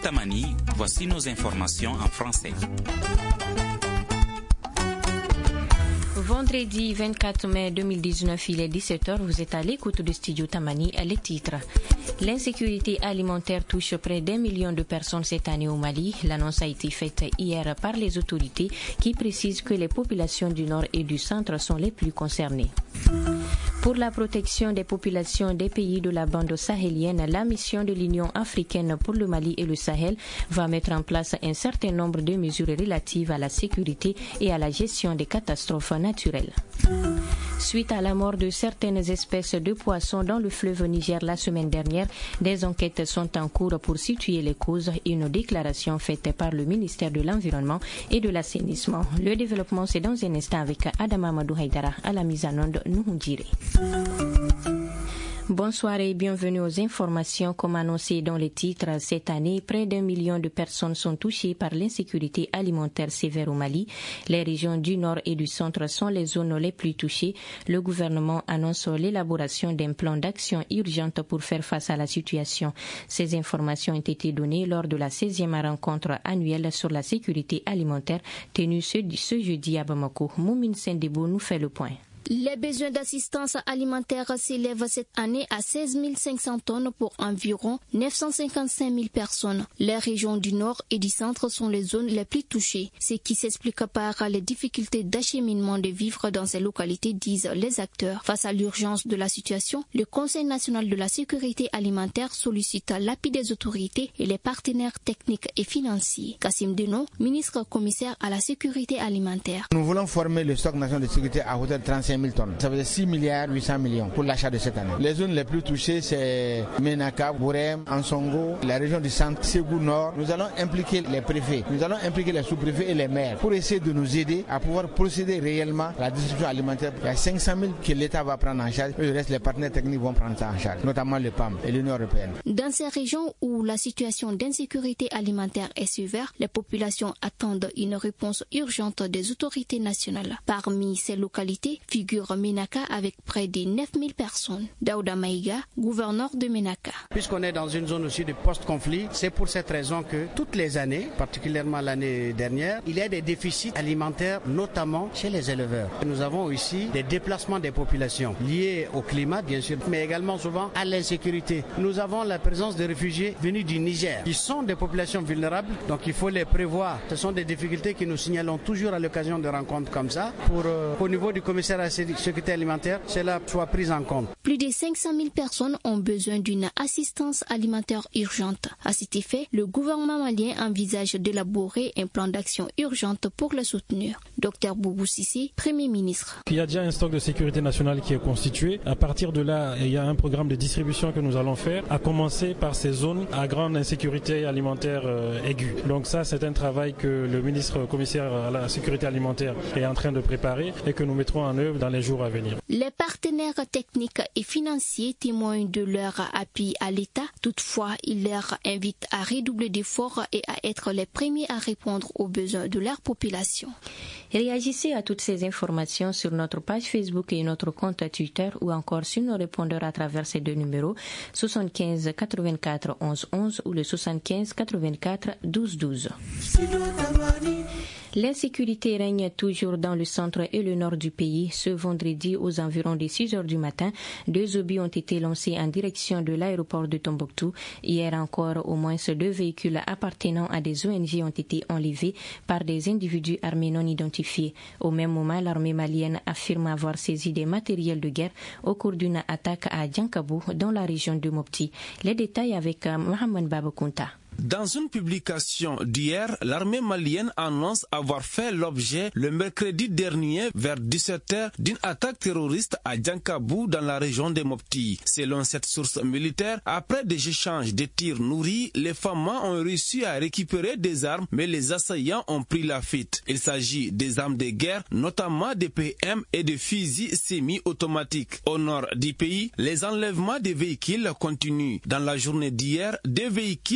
Tamani, voici nos informations en français. Vendredi 24 mai 2019, il est 17h, vous êtes à l'écoute du studio Tamani, les titres. L'insécurité alimentaire touche près d'1 million de personnes cette année au Mali. L'annonce a été faite hier par les autorités qui précisent que les populations du nord et du centre sont les plus concernées. Pour la protection des populations des pays de la bande sahélienne, la mission de l'Union africaine pour le Mali et le Sahel va mettre en place un certain nombre de mesures relatives à la sécurité et à la gestion des catastrophes naturelles. Suite à la mort de certaines espèces de poissons dans le fleuve Niger la semaine dernière, des enquêtes sont en cours pour situer les causes et une déclaration faite par le ministère de l'Environnement et de l'Assainissement. Le développement, c'est dans un instant avec Adama Amadou Haïdara à la mise en onde Nuhundjire. Bonsoir et bienvenue aux informations. Comme annoncé dans les titres, cette année, près d'1 million de personnes sont touchées par l'insécurité alimentaire sévère au Mali. Les régions du nord et du centre sont les zones les plus touchées. Le gouvernement annonce l'élaboration d'un plan d'action urgente pour faire face à la situation. Ces informations ont été données lors de la 16e rencontre annuelle sur la sécurité alimentaire tenue ce jeudi à Bamako. Moumine Sendebo nous fait le point. Les besoins d'assistance alimentaire s'élèvent cette année à 16 500 tonnes pour environ 955 000 personnes. Les régions du nord et du centre sont les zones les plus touchées, ce qui s'explique par les difficultés d'acheminement de vivres dans ces localités, disent les acteurs. Face à l'urgence de la situation, le Conseil national de la sécurité alimentaire sollicite l'appui des autorités et les partenaires techniques et financiers. Kassim Denon, ministre commissaire à la sécurité alimentaire. Nous voulons former le stock national de sécurité à hauteur de 35 000 tonnes. Ça veut dire 6 milliards 800 millions pour l'achat de cette année. Les zones les plus touchées, c'est Menaka, Bourem, Ansongo, la région du centre, Ségou Nord. Nous allons impliquer les préfets, nous allons impliquer les sous-préfets et les maires pour essayer de nous aider à pouvoir procéder réellement à la distribution alimentaire. Il y a 500 000 que l'État va prendre en charge et le reste, les partenaires techniques vont prendre ça en charge, notamment le PAM et l'Union européenne. Dans ces régions où la situation d'insécurité alimentaire est sévère, les populations attendent une réponse urgente des autorités nationales. Parmi ces localités, figure Menaka avec près de 9 000 personnes. Daouda Maïga, gouverneur de Menaka. Puisqu'on est dans une zone aussi de post-conflit, c'est pour cette raison que toutes les années, particulièrement l'année dernière, il y a des déficits alimentaires, notamment chez les éleveurs. Nous avons ici des déplacements des populations liés au climat, bien sûr, mais également souvent à l'insécurité. Nous avons la présence de réfugiés venus du Niger, qui sont des populations vulnérables, donc il faut les prévoir. Ce sont des difficultés que nous signalons toujours à l'occasion de rencontres comme ça, pour au niveau du commissaire à la sécurité alimentaire, cela soit pris en compte. Plus de 500 000 personnes ont besoin d'une assistance alimentaire urgente. À cet effet, le gouvernement malien envisage d'élaborer un plan d'action urgente pour le soutenir. Dr Boubou Sissi, Premier ministre. Il y a déjà un stock de sécurité nationale qui est constitué. À partir de là, il y a un programme de distribution que nous allons faire, à commencer par ces zones à grande insécurité alimentaire aiguë. Donc ça, c'est un travail que le ministre commissaire à la sécurité alimentaire est en train de préparer et que nous mettrons en œuvre dans les jours à venir. Les partenaires techniques et financiers témoignent de leur appui à l'État. Toutefois, ils leur invitent à redoubler d'efforts et à être les premiers à répondre aux besoins de leur population. Réagissez à toutes ces informations sur notre page Facebook et notre compte Twitter ou encore sur nos répondeurs à travers ces deux numéros 75 84 11 11 ou le 75 84 12 12. L'insécurité règne toujours dans le centre et le nord du pays. Ce vendredi, aux environs des 6 heures du matin, 2 obus ont été lancés en direction de l'aéroport de Tombouctou. Hier encore, au moins 2 véhicules appartenant à des ONG ont été enlevés par des individus armés non identifiés. Au même moment, l'armée malienne affirme avoir saisi des matériels de guerre au cours d'une attaque à Djankabou, dans la région de Mopti. Les détails avec Mohamed Babakounta. Dans une publication d'hier, l'armée malienne annonce avoir fait l'objet le mercredi dernier vers 17h d'une attaque terroriste à Djankabou dans la région de Mopti. Selon cette source militaire, après des échanges de tirs nourris, les femmes ont réussi à récupérer des armes, mais les assaillants ont pris la fuite. Il s'agit des armes de guerre, notamment des PM et des fusils semi-automatiques. Au nord du pays, les enlèvements des véhicules continuent. Dans la journée d'hier, 2 véhicules ont été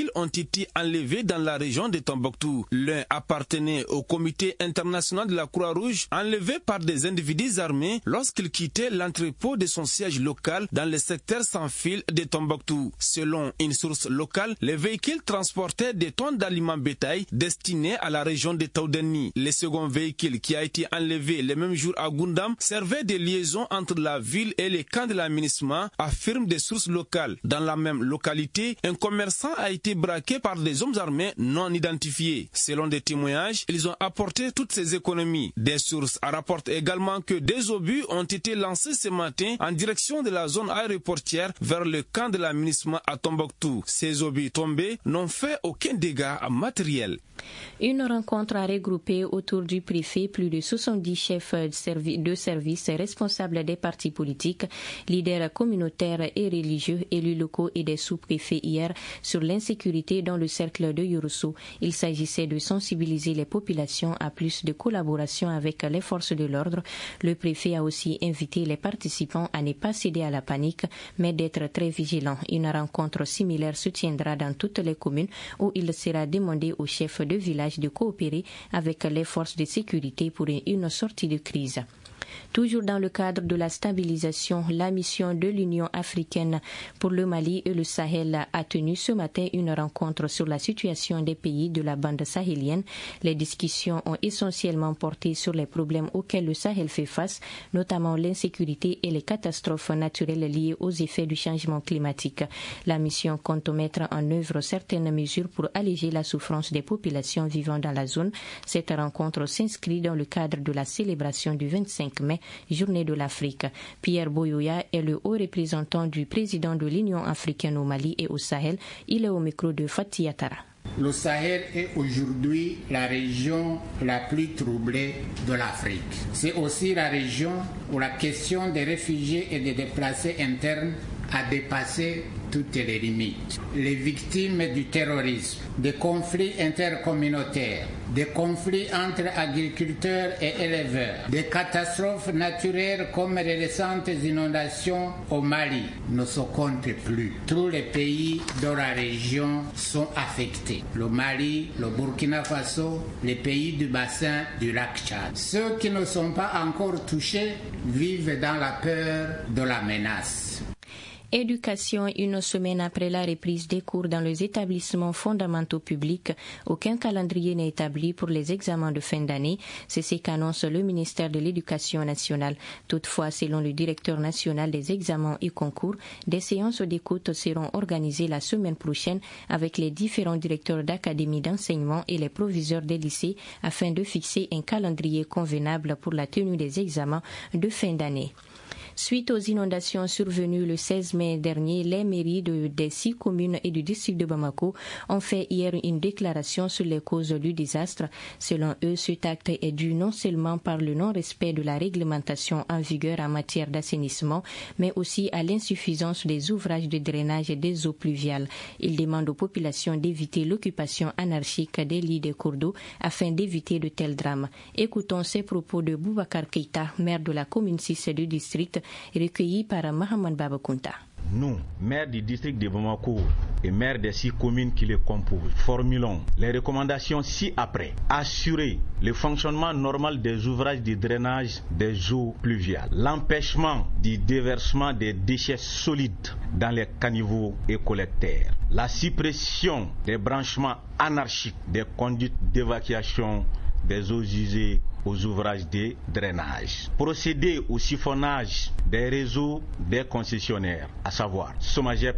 été enlevés dans la région de Tombouctou. L'un appartenait au comité international de la Croix-Rouge, enlevé par des individus armés lorsqu'il quittait l'entrepôt de son siège local dans le secteur sans fil de Tombouctou. Selon une source locale, les véhicules transportaient des tonnes d'aliments bétail destinés à la région de Taoudeni. Le second véhicule qui a été enlevé le même jour à Goundam servait de liaison entre la ville et les camps de l'aménagement, affirment des sources locales. Dans la même localité, un commerçant a été braqué par des hommes armés non identifiés. Selon des témoignages, ils ont apporté toutes ces économies. Des sources rapportent également que des obus ont été lancés ce matin en direction de la zone aéroportière vers le camp de l'aménagement à Tombouctou. Ces obus tombés n'ont fait aucun dégât matériel. Une rencontre a regroupé autour du préfet plus de 70 chefs de service responsables des partis politiques, leaders communautaires et religieux, élus locaux et des sous-préfets hier sur l'insécurité dans le cercle de Yurusso. Il s'agissait de sensibiliser les populations à plus de collaboration avec les forces de l'ordre. Le préfet a aussi invité les participants à ne pas céder à la panique, mais d'être très vigilants. Une rencontre similaire se tiendra dans toutes les communes où il sera demandé aux chefs de village de coopérer avec les forces de sécurité pour une sortie de crise. Toujours dans le cadre de la stabilisation, la mission de l'Union africaine pour le Mali et le Sahel a tenu ce matin une rencontre sur la situation des pays de la bande sahélienne. Les discussions ont essentiellement porté sur les problèmes auxquels le Sahel fait face, notamment l'insécurité et les catastrophes naturelles liées aux effets du changement climatique. La mission compte mettre en œuvre certaines mesures pour alléger la souffrance des populations vivant dans la zone. Cette rencontre s'inscrit dans le cadre de la célébration du 25 mai, Journée de l'Afrique. Pierre Boyoya est le haut représentant du président de l'Union africaine au Mali et au Sahel. Il est au micro de Fatih Atara. Le Sahel est aujourd'hui la région la plus troublée de l'Afrique. C'est aussi la région où la question des réfugiés et des déplacés internes a dépassé toutes les limites. Les victimes du terrorisme, des conflits intercommunautaires, des conflits entre agriculteurs et éleveurs, des catastrophes naturelles comme les récentes inondations au Mali ne se comptent plus. Tous les pays de la région sont affectés. Le Mali, le Burkina Faso, les pays du bassin du lac Tchad. Ceux qui ne sont pas encore touchés vivent dans la peur de la menace. Éducation, une semaine après la reprise des cours dans les établissements fondamentaux publics, aucun calendrier n'est établi pour les examens de fin d'année. C'est ce qu'annonce le ministère de l'Éducation nationale. Toutefois, selon le directeur national des examens et concours, des séances d'écoute seront organisées la semaine prochaine avec les différents directeurs d'académies d'enseignement et les proviseurs des lycées afin de fixer un calendrier convenable pour la tenue des examens de fin d'année. Suite aux inondations survenues le 16 mai dernier, les mairies des 6 communes et du district de Bamako ont fait hier une déclaration sur les causes du désastre. Selon eux, cet acte est dû non seulement par le non-respect de la réglementation en vigueur en matière d'assainissement, mais aussi à l'insuffisance des ouvrages de drainage des eaux pluviales. Ils demandent aux populations d'éviter l'occupation anarchique des lits des cours d'eau afin d'éviter de tels drames. Écoutons ces propos de Boubacar Keïta, maire de la commune 6 du district, recueilli par Mahaman Babakunta. Nous, maires du district de Bamako et maires des 6 communes qui les composent, formulons les recommandations ci-après. Assurer le fonctionnement normal des ouvrages de drainage des eaux pluviales. L'empêchement du déversement des déchets solides dans les caniveaux et collecteurs. La suppression des branchements anarchiques des conduites d'évacuation des eaux usées aux ouvrages de drainage. Procéder au siphonnage des réseaux des concessionnaires, à savoir Somagep,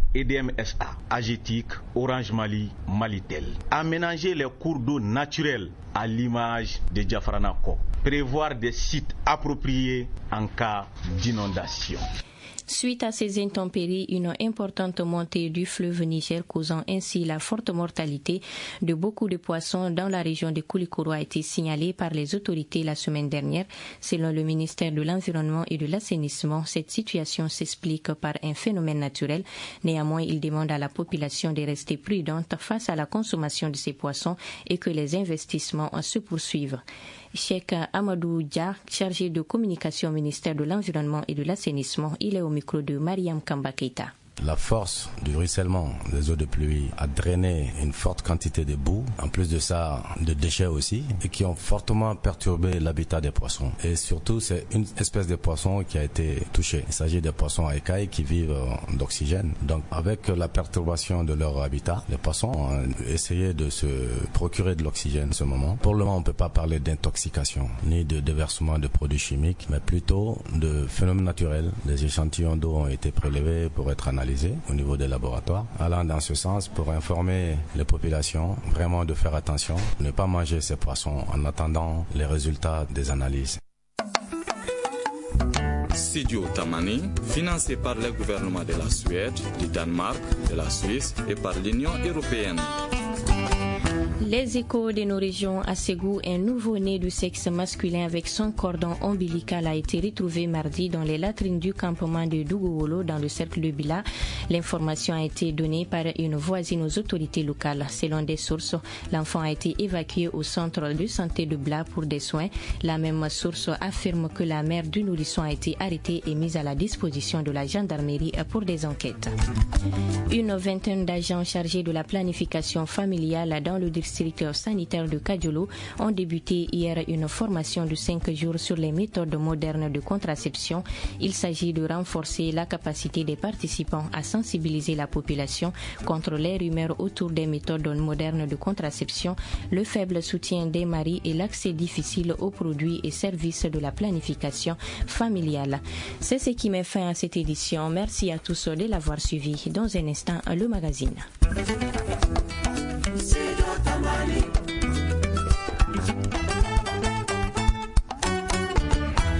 EDMSA, Agetic, Orange Mali, Malitel. Aménager les cours d'eau naturels à l'image de Diafranako. Prévoir des sites appropriés en cas d'inondation. Suite à ces intempéries, une importante montée du fleuve Niger causant ainsi la forte mortalité de beaucoup de poissons dans la région de Koulikoro a été signalée par les autorités la semaine dernière. Selon le ministère de l'Environnement et de l'Assainissement, cette situation s'explique par un phénomène naturel. Néanmoins, il demande à la population de rester prudente face à la consommation de ces poissons et que les investissements se poursuivent. Cheikh Amadou Dia, chargé de communication au ministère de l'Environnement et de l'Assainissement, il est au micro de Mariam Kamba Keita. La force du ruissellement des eaux de pluie a drainé une forte quantité de boue, en plus de ça, de déchets aussi, et qui ont fortement perturbé l'habitat des poissons. Et surtout, c'est une espèce de poisson qui a été touchée. Il s'agit des poissons à écailles qui vivent d'oxygène. Donc, avec la perturbation de leur habitat, les poissons ont essayé de se procurer de l'oxygène en ce moment. Pour le moment, on ne peut pas parler d'intoxication, ni de déversement de produits chimiques, mais plutôt de phénomènes naturels. Des échantillons d'eau ont été prélevés pour être analysés au niveau des laboratoires. Allant dans ce sens, pour informer les populations vraiment de faire attention, ne pas manger ces poissons en attendant les résultats des analyses. Studio Tamani, financé par le gouvernement de la Suède, du Danemark, de la Suisse et par l'Union européenne. Les échos de nos régions à Ségou, un nouveau-né du sexe masculin avec son cordon ombilical a été retrouvé mardi dans les latrines du campement de Dougouolo dans le cercle de Bila. L'information a été donnée par une voisine aux autorités locales. Selon des sources, l'enfant a été évacué au centre de santé de Bla pour des soins. La même source affirme que la mère du nourrisson a été arrêtée et mise à la disposition de la gendarmerie pour des enquêtes. Une vingtaine d'agents chargés de la planification familiale dans le district sanitaire de Kadiolo ont débuté hier une formation de 5 jours sur les méthodes modernes de contraception. Il s'agit de renforcer la capacité des participants à sensibiliser la population contre les rumeurs autour des méthodes modernes de contraception, le faible soutien des maris et l'accès difficile aux produits et services de la planification familiale. C'est ce qui met fin à cette édition. Merci à tous de l'avoir suivi. Dans un instant, le magazine. Tamani.